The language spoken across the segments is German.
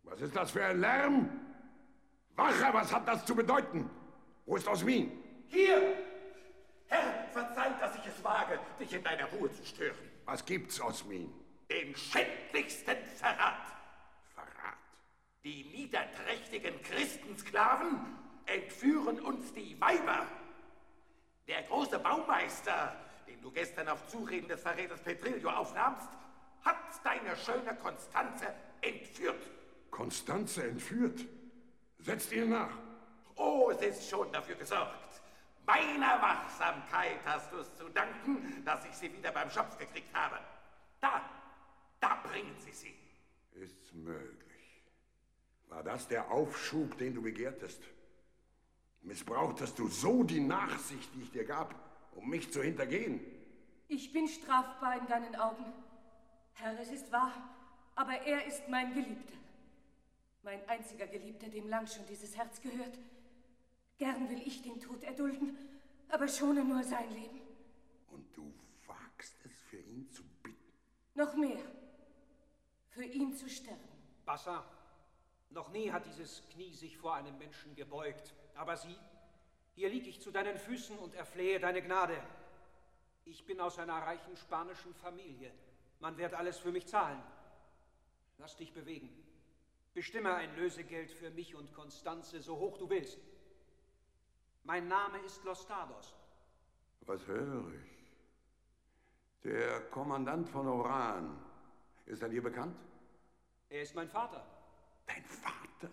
Was ist das für ein Lärm? Wache, was hat das zu bedeuten? Wo ist Osmin? Hier! Herr, verzeiht, dass ich es wage, dich in deiner Ruhe zu stören. Was gibt's, Osmin? Den schändlichsten Verrat. Verrat? Die niederträchtigen Christensklaven entführen uns die Weiber. Der große Baumeister, den du gestern auf Zureden des Verräters Petrillo aufnahmst, hat deine schöne Konstanze entführt. Konstanze entführt? Setzt ihr nach. Oh, es ist schon dafür gesorgt. Meiner Wachsamkeit hast du es zu danken, dass ich sie wieder beim Schopf gekriegt habe. Da bringen sie sie. Ist's möglich? War das der Aufschub, den du begehrtest? Missbrauchtest du so die Nachsicht, die ich dir gab, um mich zu hintergehen? Ich bin strafbar in deinen Augen. Herr, es ist wahr, aber er ist mein Geliebter. Mein einziger Geliebter, dem lang schon dieses Herz gehört. Gern will ich den Tod erdulden, aber schone nur sein Leben. Und du wagst es, für ihn zu bitten? Noch mehr. Für ihn zu sterben. Bassa, noch nie hat dieses Knie sich vor einem Menschen gebeugt. Aber sieh, hier lieg ich zu deinen Füßen und erflehe deine Gnade. Ich bin aus einer reichen spanischen Familie. Man wird alles für mich zahlen. Lass dich bewegen. Bestimme ein Lösegeld für mich und Constanze, so hoch du willst. Mein Name ist Los Dardos. Was höre ich? Der Kommandant von Oran. Ist er dir bekannt? Er ist mein Vater. Dein Vater?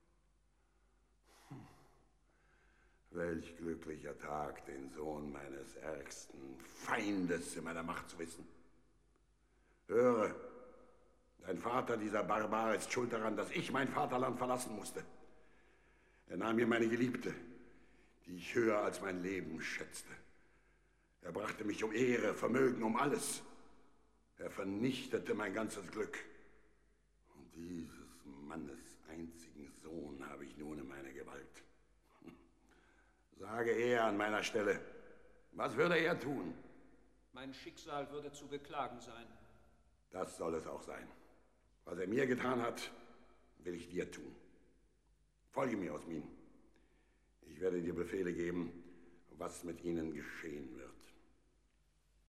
Welch glücklicher Tag, den Sohn meines ärgsten Feindes in meiner Macht zu wissen. Höre, dein Vater, dieser Barbar, ist schuld daran, dass ich mein Vaterland verlassen musste. Er nahm mir meine Geliebte, die ich höher als mein Leben schätzte. Er brachte mich um Ehre, Vermögen, um alles. Er vernichtete mein ganzes Glück. Und dieses Mannes einzigen Sohn habe ich nun in meiner Gewalt. Sage er an meiner Stelle, was würde er tun? Mein Schicksal würde zu beklagen sein. Das soll es auch sein. Was er mir getan hat, will ich dir tun. Folge mir, Osmin. Ich werde dir Befehle geben, was mit ihnen geschehen wird.